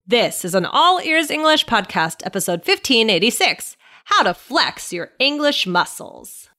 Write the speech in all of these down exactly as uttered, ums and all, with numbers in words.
This is an All Ears English podcast, episode fifteen eighty-six, How to Flex Your English Muscles.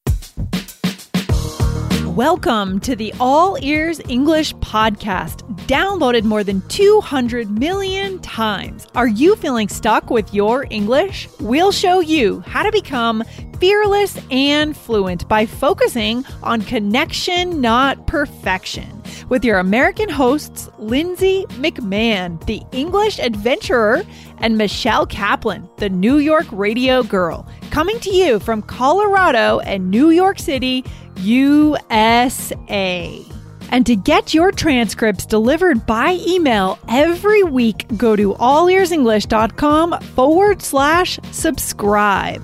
Welcome to the All Ears English podcast, downloaded more than two hundred million times. Are you feeling stuck with your English? We'll show you how to become fearless and fluent by focusing on connection, not perfection. With your American hosts, Lindsay McMahon, the English adventurer, and Michelle Kaplan, the New York radio girl, coming to you from Colorado and New York City, U S A. And to get your transcripts delivered by email every week, go to allearsenglish.com forward slash subscribe.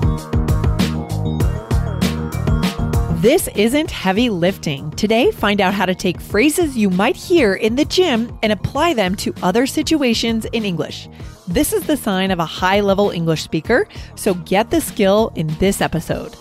This isn't heavy lifting. Today, find out how to take phrases you might hear in the gym and apply them to other situations in English. This is the sign of a high-level English speaker, so get the skill in this episode.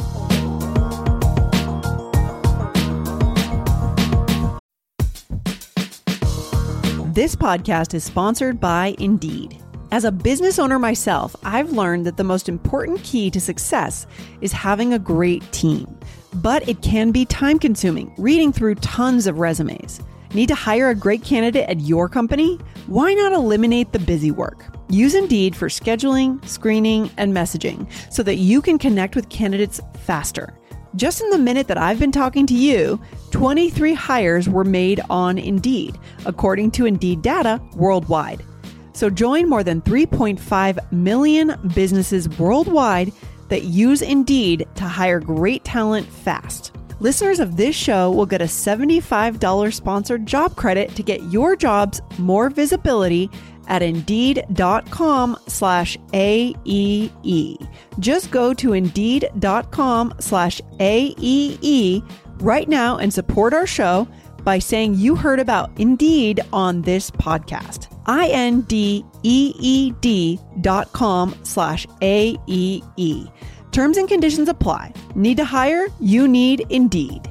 This podcast is sponsored by Indeed. As a business owner myself, I've learned that the most important key to success is having a great team. But it can be time-consuming, reading through tons of resumes. Need to hire a great candidate at your company? Why not eliminate the busy work? Use Indeed for scheduling, screening, and messaging so that you can connect with candidates faster. Just in the minute that I've been talking to you, twenty-three hires were made on Indeed, according to Indeed data worldwide. So join more than three point five million businesses worldwide that use Indeed to hire great talent fast. Listeners of this show will get a seventy-five dollars sponsored job credit to get your jobs more visibility at Indeed.com slash AEE. Just go to Indeed.com slash AEE right now and support our show by saying you heard about Indeed on this podcast. I-N-D-E-E-D dot com slash A-E-E. Terms and conditions apply. Need to hire? You need Indeed.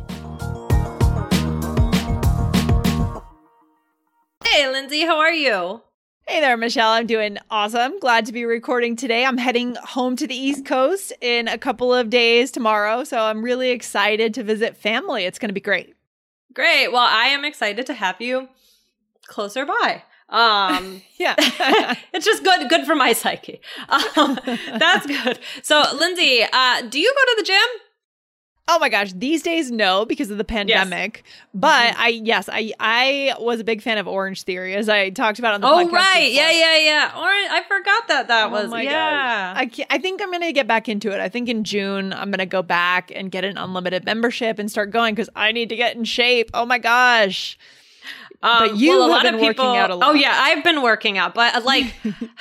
Hey, Lindsay, how are you? Hey there, Michelle. I'm doing awesome. Glad to be recording today. I'm heading home to the East Coast in a couple of days tomorrow, so I'm really excited to visit family. It's going to be great. Great. Well, I am excited to have you closer by. Um, yeah, it's just good, good for my psyche. Um, that's good. So, Lindsay, uh, do you go to the gym? Oh my gosh, these days, no, because of the pandemic. Yes. But mm-hmm. I, yes, I, I was a big fan of Orange Theory, as I talked about on the oh, podcast. Oh, right. before. Yeah, yeah, yeah. Orange. I forgot that that oh was, my yeah. I, I think I'm going to get back into it. I think in June, I'm going to go back and get an unlimited membership and start going because I need to get in shape. Oh my gosh. Um, but you well, a have lot been of people, working out a lot. Oh yeah, I've been working out, but like,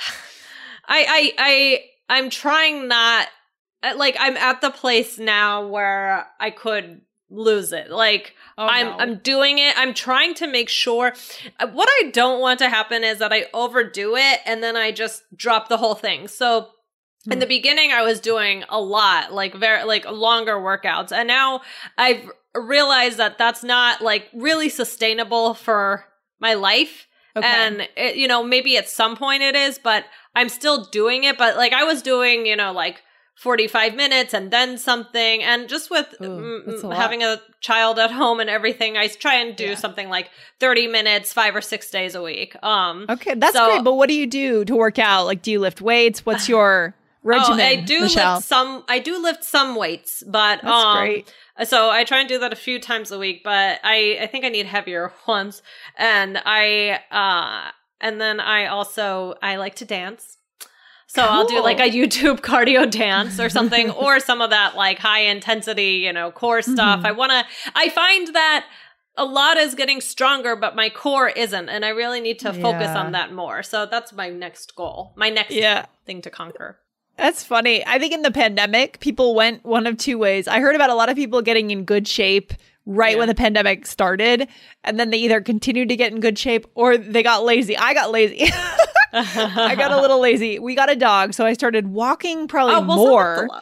I, I, I, I'm trying not, like, I'm at the place now where I could lose it. Like, oh, I'm, no. I'm doing it. I'm trying to make sure. What I don't want to happen is that I overdo it and then I just drop the whole thing. So. Hmm. In the beginning, I was doing a lot, like very, like longer workouts, and now I've realized that that's not like really sustainable for my life. Okay. And it, you know, maybe at some point it is, but I'm still doing it. But like I was doing, you know, like forty-five minutes and then something, and just with Ooh, m- a having a child at home and everything, I try and do yeah. something like thirty minutes, five or six days a week. Um, okay, that's so, great. But what do you do to work out? Like, do you lift weights? What's your regimen, oh, I do Michelle? lift some. I do lift some weights, but that's um, great. So I try and do that a few times a week. But I, I think I need heavier ones, and I, uh, and then I also I like to dance. So cool. I'll do like a YouTube cardio dance or something, or some of that like high intensity, you know, core stuff. Mm-hmm. I want to. I find that a lot is getting stronger, but my core isn't, and I really need to focus yeah. on that more. So that's my next goal, my next yeah. thing to conquer. That's funny. I think in the pandemic, people went one of two ways. I heard about a lot of people getting in good shape right yeah. when the pandemic started, and then they either continued to get in good shape or they got lazy. I got lazy. I got a little lazy. We got a dog, so I started walking probably oh, well, more. So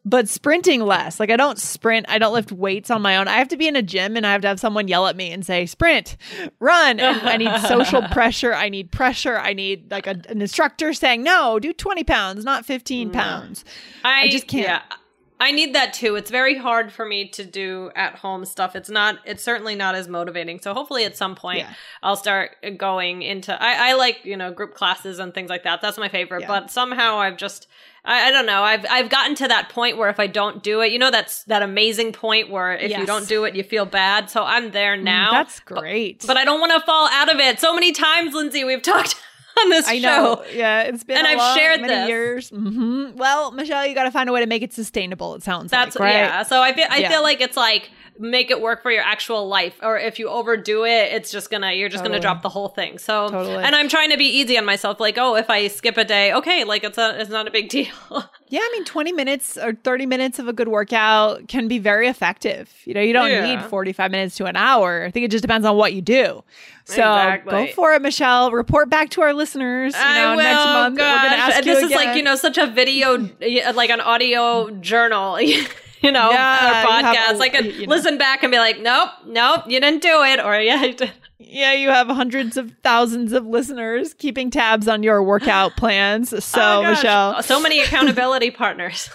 but sprinting less. Like I don't sprint. I don't lift weights on my own. I have to be in a gym and I have to have someone yell at me and say, sprint, run. And I need social pressure. I need pressure. I need like a, an instructor saying, no, do twenty pounds, not fifteen pounds. I, I just can't. Yeah. I need that too. It's very hard for me to do at home stuff. It's not, it's certainly not as motivating. So hopefully at some point yeah. I'll start going into, I, I like, you know, group classes and things like that. That's my favorite. Yeah. But somehow I've just, I, I don't know. I've, I've gotten to that point where if I don't do it, you know, that's that amazing point where if yes. you don't do it, you feel bad. So I'm there now. Mm, that's great. But, but I don't want to fall out of it. So many times, Lindsay, we've talked on this I show. know. Yeah, it's been and a I've long, shared many this. years. Mm-hmm. Well, Michelle, you got to find a way to make it sustainable. It sounds That's, like, right? Yeah. So I feel I yeah. feel like it's like make it work for your actual life, or if you overdo it, it's just gonna you're just totally. gonna drop the whole thing. So totally. And I'm trying to be easy on myself. Like, oh, if I skip a day, okay, like it's a it's not a big deal. Yeah, I mean, twenty minutes or thirty minutes of a good workout can be very effective. You know, you don't yeah. need forty-five minutes to an hour. I think it just depends on what you do. So exactly. go for it, Michelle. Report back to our listeners. You know, I will. Next month, Gosh. we're going to ask this you is again. like, you know, such a video, like an audio journal. You know, yeah, our podcast. have, I could you know. listen back and be like, nope, nope, you didn't do it. Or yeah, you did. Yeah, you have hundreds of thousands of listeners keeping tabs on your workout plans. So, oh, Michelle. So many accountability partners.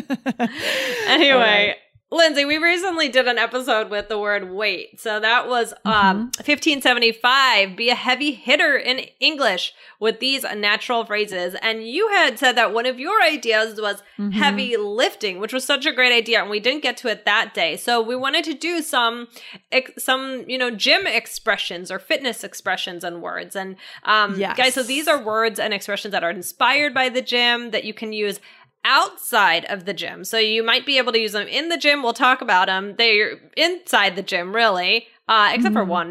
Anyway, right. Lindsay, we recently did an episode with the word wait. So that was um, mm-hmm. fifteen seventy-five, be a heavy hitter in English with these natural phrases. And you had said that one of your ideas was mm-hmm. heavy lifting, which was such a great idea. And we didn't get to it that day. So we wanted to do some, some you know, gym expressions or fitness expressions and words. And um, yes. guys, so these are words and expressions that are inspired by the gym that you can use outside of the gym. So you might be able to use them in the gym. We'll talk about them. They're inside the gym, really, uh, except mm-hmm. for one.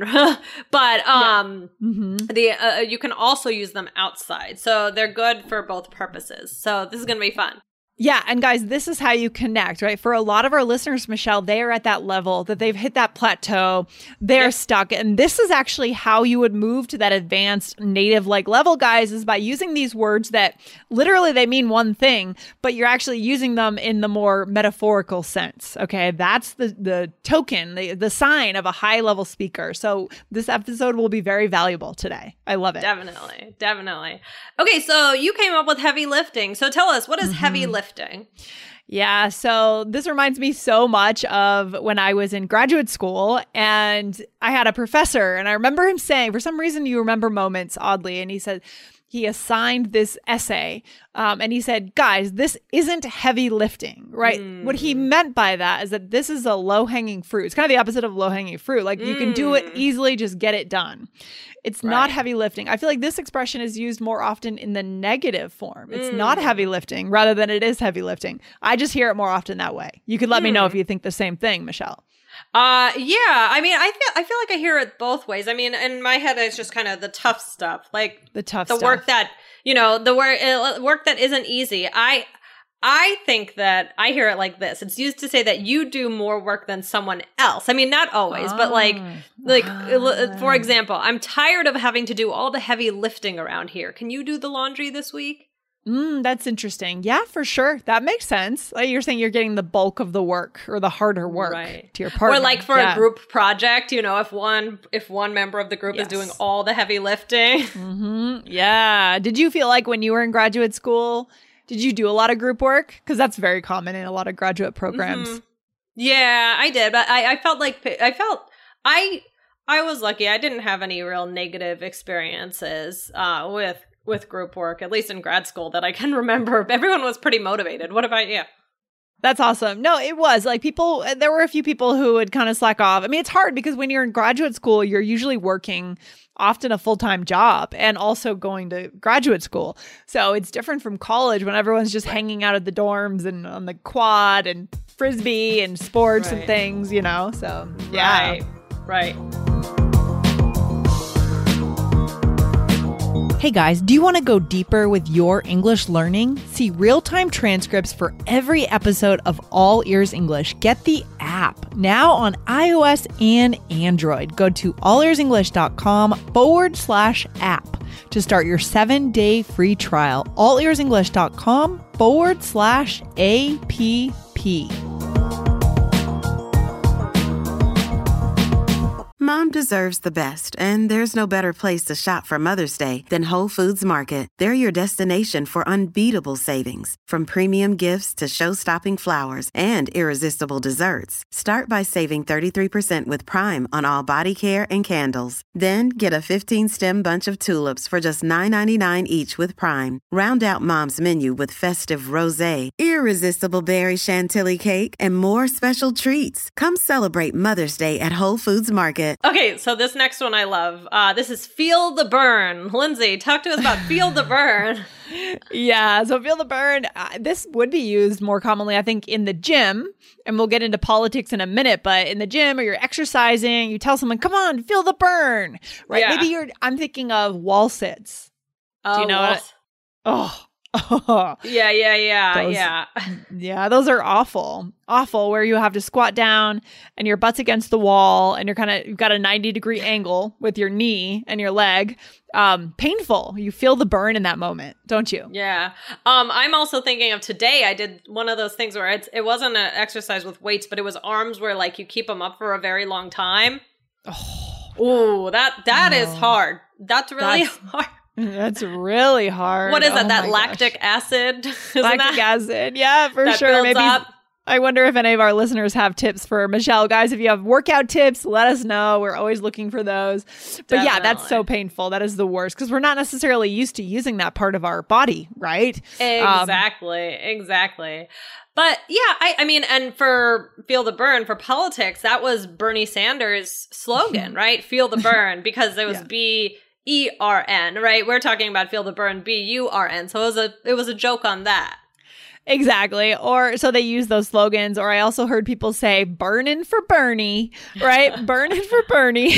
But um, yeah. mm-hmm. the uh, you can also use them outside. So they're good for both purposes. So this is going to be fun. Yeah. And guys, this is how you connect, right? For a lot of our listeners, Michelle, they are at that level that they've hit that plateau. They're yep. stuck. And this is actually how you would move to that advanced native-like level, guys, is by using these words that literally they mean one thing, but you're actually using them in the more metaphorical sense. Okay. That's the, the token, the, the sign of a high-level speaker. So this episode will be very valuable today. I love it. Definitely. Definitely. Okay. So you came up with heavy lifting. So tell us, what is mm-hmm. heavy lifting? Yeah, so this reminds me so much of when I was in graduate school and I had a professor and I remember him saying, for some reason you remember moments oddly, and he said, he assigned this essay um, and he said, guys, this isn't heavy lifting, right? Mm. What he meant by that is that this is a low-hanging fruit. It's kind of the opposite of low-hanging fruit. Like mm. you can do it easily, just get it done. It's right. not heavy lifting. I feel like this expression is used more often in the negative form. It's mm. not heavy lifting rather than it is heavy lifting. I just hear it more often that way. You could let mm. me know if you think the same thing, Michelle. Uh, yeah. I mean, I feel I feel like I hear it both ways. I mean, in my head, it's just kind of the tough stuff, like the tough, the stuff. work that you know, the work uh, work that isn't easy. I I think that I hear it like this. It's used to say that you do more work than someone else. I mean, not always, oh. but like like oh. for example, I'm tired of having to do all the heavy lifting around here. Can you do the laundry this week? Mm, that's interesting. Yeah, for sure. That makes sense. Like you're saying you're getting the bulk of the work or the harder work right. to your partner. Or like for yeah. a group project, you know, if one if one member of the group yes. is doing all the heavy lifting. Mm-hmm. Yeah. Did you feel like when you were in graduate school, did you do a lot of group work? Because that's very common in a lot of graduate programs. Mm-hmm. Yeah, I did. But I, I felt like I felt I I was lucky. I didn't have any real negative experiences uh, with with group work, at least in grad school, that I can remember. Everyone was pretty motivated. What about you? That's awesome. No, it was like people, there were a few people who would kind of slack off. I mean, it's hard because when you're in graduate school, you're usually working often a full-time job and also going to graduate school. So it's different from college when everyone's just hanging out at the dorms and on the quad and frisbee and sports right. and things, you know? So yeah. Right. Right. Hey guys, do you want to go deeper with your English learning? See real-time transcripts for every episode of All Ears English. Get the app now on iOS and Android. Go to allearsenglish.com forward slash app to start your seven-day free trial. allearsenglish.com forward slash app. key. Mom deserves the best, and there's no better place to shop for Mother's Day than Whole Foods Market. They're your destination for unbeatable savings, from premium gifts to show-stopping flowers and irresistible desserts. Start by saving thirty-three percent with Prime on all body care and candles. Then get a fifteen-stem bunch of tulips for just nine ninety-nine each with Prime. Round out Mom's menu with festive rosé, irresistible berry chantilly cake, and more special treats. Come celebrate Mother's Day at Whole Foods Market. Okay, so this next one I love. Uh, this is Feel the Burn. Lindsay, talk to us about Feel the Burn. Yeah, so Feel the Burn, uh, this would be used more commonly, I think, in the gym. And we'll get into politics in a minute, but in the gym or you're exercising, you tell someone, come on, feel the burn, right? Yeah. Maybe you're, I'm thinking of wall sits. Oh, Do you know well, what? Oh, oh. Yeah, yeah, yeah, Those- yeah. Yeah, those are awful. Awful, where you have to squat down and your butt's against the wall and you're kind of, you've got a ninety degree angle with your knee and your leg. Um, painful. You feel the burn in that moment, don't you? Yeah. Um, I'm also thinking of today. I did one of those things where it's, it wasn't an exercise with weights, but it was arms where like you keep them up for a very long time. Oh, Ooh, that that no. is hard. That's really That's- hard. that's really hard. What is that? Oh that my lactic gosh. acid? Isn't Lactic that, acid. Yeah, for that sure. builds Maybe up? I wonder if any of our listeners have tips for Michelle. Guys, if you have workout tips, let us know. We're always looking for those. But yeah, that's so Definitely. painful. That is the worst because we're not necessarily used to using that part of our body, right? Um, Exactly. exactly. But yeah, I, I mean, and for Feel the Burn, for politics, that was Bernie Sanders' slogan, right? Feel the burn, because it was Yeah. B E R N, right? We're talking about Feel the Burn, B U R N. So it was a it was a joke on that. Exactly. Or so they use those slogans. Or I also heard people say burning for Bernie, right? Burning for Bernie.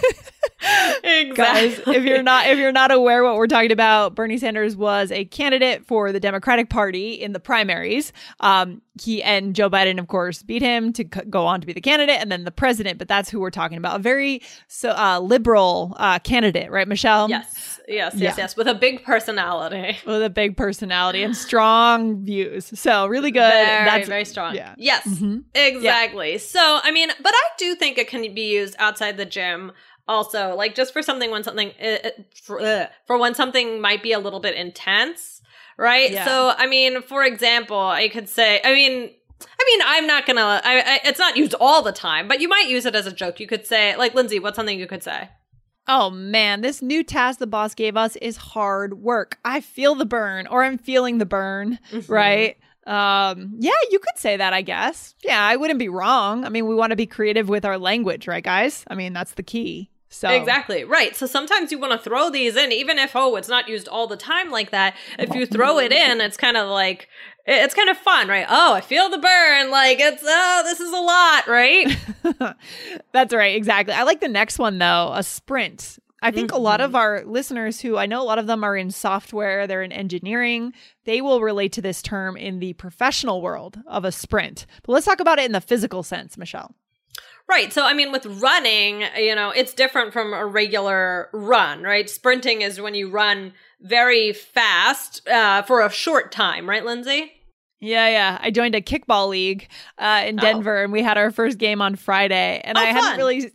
Exactly. Guys, if you're not if you're not aware what we're talking about, Bernie Sanders was a candidate for the Democratic Party in the primaries. Um, he and Joe Biden, of course, beat him to c- go on to be the candidate and then the president. But that's who we're talking about. A very so uh, liberal uh, candidate, right, Michelle? Yes, yes, yes, Yeah. yes. With a big personality. With a big personality and strong views. So really good. Very, that's very strong. Yeah. Yes, Mhm. exactly. So, I mean, but I do think it can be used outside the gym also, like just for something when something, uh, for, uh, for when something might be a little bit intense, right? Yeah. So, I mean, for example, I could say, I mean, I mean, I'm not gonna, I, I, it's not used all the time, but you might use it as a joke. You could say, like, Lindsay, what's something you could say? Oh man, this new task the boss gave us is hard work. I feel the burn, or I'm feeling the burn, Mhm. right? Um, yeah, you could say that, I guess. Yeah, I wouldn't be wrong. I mean, we want to be creative with our language, right, guys? I mean, that's the key. So Exactly. Right. So sometimes you want to throw these in, even if, oh, it's not used all the time like that. If you throw it in, it's kind of like, it's kind of fun, right? Oh, I feel the burn. Like it's, oh, this is a lot, right? That's right, exactly. I like the next one though, a sprint. I think a lot of our listeners who I know a lot of them are in software, they're in engineering, they will relate to this term in the professional world of a sprint. But let's talk about it in the physical sense, Michelle. Right. So, I mean, with running, you know, it's different from a regular run, right? Sprinting is when you run very fast uh, for a short time, right, Lindsay? Yeah, yeah. I joined a kickball league uh, in Denver, and we had our first game on Friday. And Oh, I hadn't fun. really,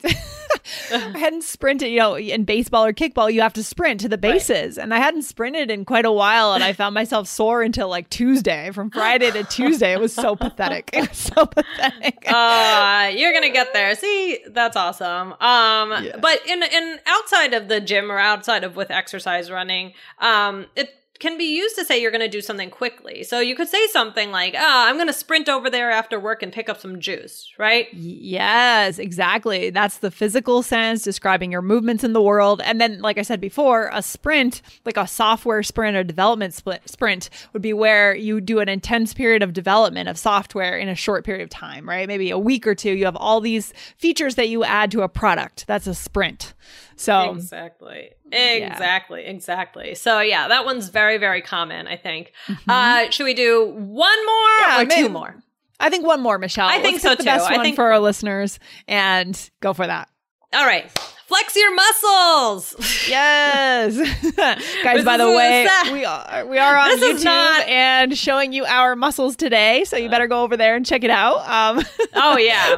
I hadn't sprinted. You know, in baseball or kickball, you have to sprint to the bases, and I hadn't sprinted in quite a while. And I found myself sore until like Tuesday. From Friday to Tuesday, it was so pathetic. It was so pathetic. Uh, you're gonna get there. See, that's awesome. Um, Yeah. but in in outside of the gym or outside of with exercise running, um, it can be used to say you're going to do something quickly. So you could say something like, oh, I'm going to sprint over there after work and pick up some juice, right? Yes, exactly. That's the physical sense, describing your movements in the world. And then, like I said before, a sprint, like a software sprint or development split, sprint, would be where you do an intense period of development of software in a short period of time, right? Maybe a week or two. You have all these features that you add to a product. That's a sprint. So Exactly. Exactly. Exactly. So yeah, that one's very, very common, I think. Uh, should we do one more Yeah, or maybe- two more? I think one more, Michelle. I think Let's so, pick the too. best I one think- for our listeners and go for that. All right. flex your muscles. Yes. Guys, by the way, we are we are on YouTube not... and showing you our muscles today, so you better go over there and check it out. Um. Oh, yeah.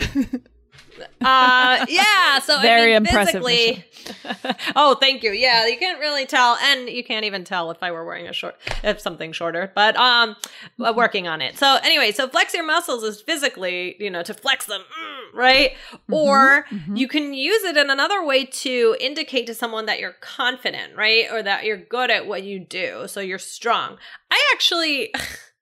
Uh, yeah, so very I mean, impressive. Oh, thank you. Yeah, you can't really tell, and you can't even tell if I were wearing a short, if something shorter. But um, working on it. So anyway, so flex your muscles is physically, you know, to flex them, mm, right? Mm-hmm, or mm-hmm. you can use it in another way to indicate to someone that you're confident, right, or that you're good at what you do. So you're strong. I actually.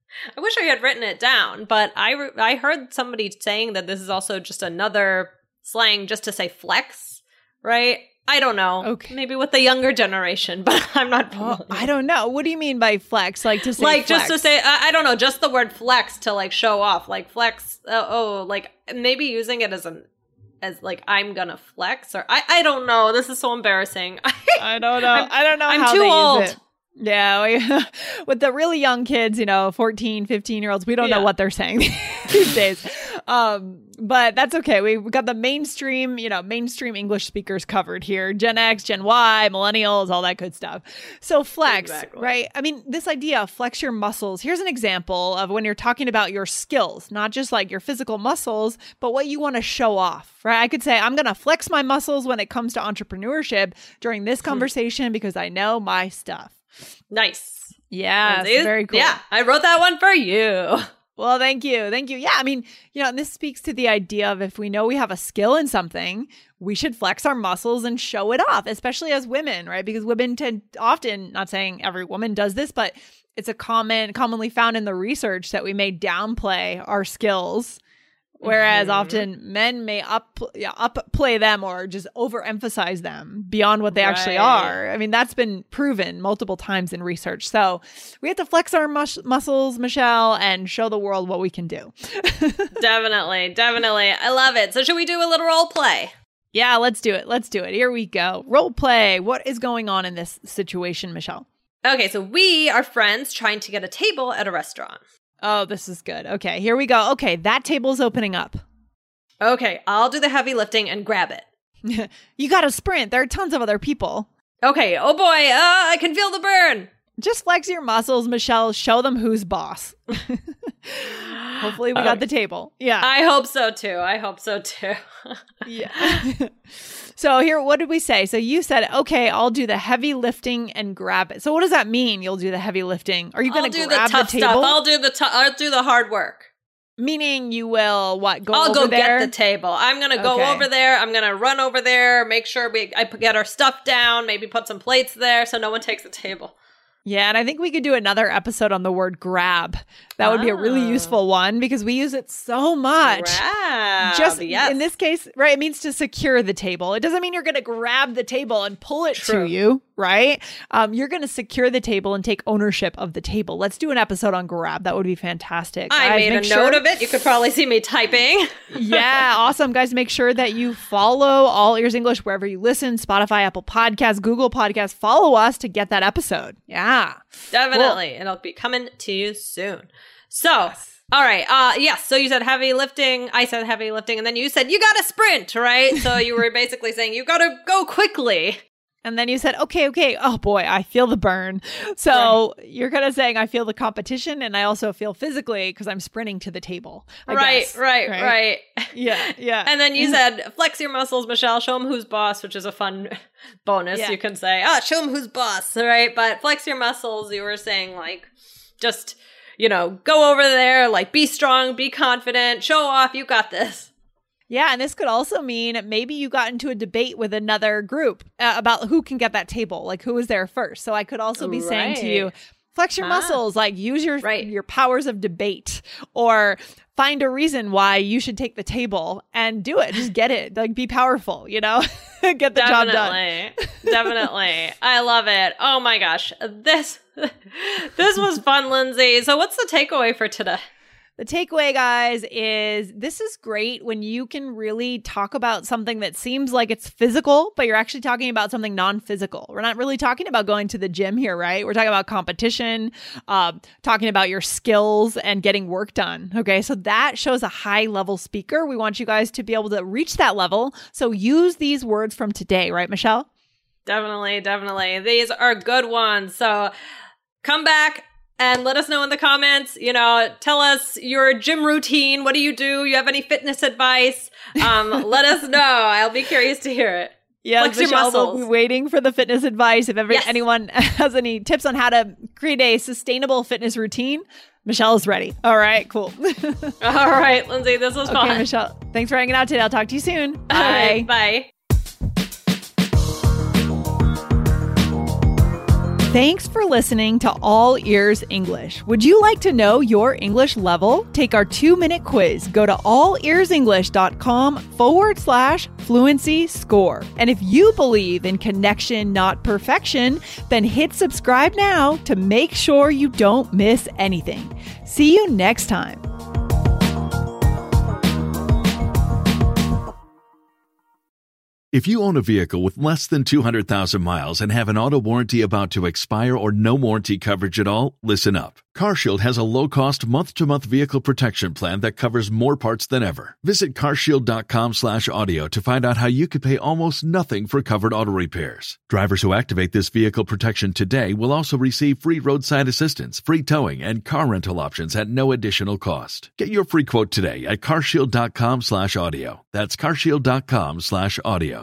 I wish I had written it down, but I, re- I heard somebody saying that this is also just another slang just to say flex, right? I don't know. Okay. Maybe with the younger generation, but I'm not familiar. Oh, I don't know. What do you mean by flex? Like to say Like flex? just to say, I, I don't know, just the word flex to like show off. Like flex, uh, oh, like maybe using it as an as like I'm gonna flex or I, I don't know. This is so embarrassing. I don't know. I'm, I don't know I'm how too they old. use it. Yeah, we, with the really young kids, you know, fourteen, fifteen year olds, we don't yeah. know what they're saying these days. Um, but that's okay. We've got the mainstream, you know, mainstream English speakers covered here. Gen X, Gen Y, millennials, all that good stuff. So flex, exactly. right? I mean, this idea of flex your muscles. Here's an example of when you're talking about your skills, not just like your physical muscles, but what you want to show off, right? I could say, I'm going to flex my muscles when it comes to entrepreneurship during this conversation hmm. because I know my stuff. Nice. Yeah. Very cool. Yeah. I wrote that one for you. Well, thank you. Thank you. Yeah. I mean, you know, and this speaks to the idea of if we know we have a skill in something, we should flex our muscles and show it off, especially as women, right? Because women tend often, not saying every woman does this, but it's a common, commonly found in the research that we may downplay our skills. Whereas mm-hmm. often men may up yeah, upplay them or just overemphasize them beyond what they right. actually are. I mean, that's been proven multiple times in research. So we have to flex our mus- muscles, Michelle, and show the world what we can do. Definitely. Definitely. I love it. So should we do a little role play? Yeah, let's do it. Let's do it. Here we go. Role play. What is going on in this situation, Michelle? Okay, so we are friends trying to get a table at a restaurant. Oh, this is good. Okay, here we go. Okay, that table's opening up. Okay, I'll do the heavy lifting and grab it. You got to sprint. There are tons of other people. Okay, oh boy, uh, I can feel the burn. Just flex your muscles, Michelle. Show them who's boss. Hopefully we got okay. the table. Yeah. I hope so too. I hope so too. Yeah. So here, what did we say? So you said, okay, I'll do the heavy lifting and grab it. So what does that mean? You'll do the heavy lifting? Are you going to grab the, tough the table? Stuff. I'll do the t- I'll do the hard work. Meaning you will what? Go I'll over go there? get the table. I'm going to go okay. over there. I'm going to run over there, make sure we I get our stuff down, maybe put some plates there so no one takes the table. Yeah, and I think we could do another episode on the word grab. That would oh. be a really useful one because we use it so much. Grab, Just yes. in this case, right, it means to secure the table. It doesn't mean you're going to grab the table and pull it True. to you, right? Um, you're going to secure the table and take ownership of the table. Let's do an episode on grab. That would be fantastic. I Guys, made a sure- note of it. You could probably see me typing. Yeah, awesome. Guys, make sure that you follow All Ears English wherever you listen, Spotify, Apple Podcasts, Google Podcasts. Follow us to get that episode. Yeah. Definitely. Cool. It'll be coming to you soon. So, yes. all right. Uh, yes. So you said heavy lifting. I said heavy lifting. And then you said you got to sprint, right? So you were basically saying you got to go quickly. And then you said, okay, okay. Oh boy, I feel the burn. So right. you're kind of saying I feel the competition and I also feel physically because I'm sprinting to the table. I right, guess, right, right, right. Yeah, yeah. And then you said, flex your muscles, Michelle. Show them who's boss, which is a fun bonus. Yeah. You can say, ah, show them who's boss, right? But flex your muscles, you were saying like, just, you know, go over there, like be strong, be confident, show off, you got this. Yeah, and this could also mean maybe you got into a debate with another group uh, about who can get that table, like who was there first. So I could also be right. saying to you, flex your ah. muscles, like use your right. your powers of debate, or find a reason why you should take the table and do it. Just get it, like be powerful, you know, get the Definitely. job done. Definitely. I love it. Oh my gosh. This, this was fun, Lindsay. So what's the takeaway for today? The takeaway, guys, is this is great when you can really talk about something that seems like it's physical, but you're actually talking about something non-physical. We're not really talking about going to the gym here, right? We're talking about competition, uh, talking about your skills and getting work done. Okay, so that shows a high-level speaker. We want you guys to be able to reach that level. So use these words from today, right, Michelle? Definitely, definitely. These are good ones. So come back and let us know in the comments, you know, tell us your gym routine. What do you do? You have any fitness advice? Um, let us know. I'll be curious to hear it. Yeah, Flex your Michelle will muscles. be waiting for the fitness advice. If ever Yes. anyone has any tips on how to create a sustainable fitness routine, Michelle is ready. All right, cool. All right, Lindsay, this was Okay, fun. Michelle, thanks for hanging out today. I'll talk to you soon. Bye. All right, bye. Thanks for listening to All Ears English. Would you like to know your English level? Take our two-minute quiz. Go to allearsenglish.com forward slash fluency score. And if you believe in connection, not perfection, then hit subscribe now to make sure you don't miss anything. See you next time. If you own a vehicle with less than two hundred thousand miles and have an auto warranty about to expire or no warranty coverage at all, listen up. CarShield has a low-cost month-to-month vehicle protection plan that covers more parts than ever. Visit carshield.com slash audio to find out how you could pay almost nothing for covered auto repairs. Drivers who activate this vehicle protection today will also receive free roadside assistance, free towing, and car rental options at no additional cost. Get your free quote today at carshield.com slash audio. That's carshield.com slash audio.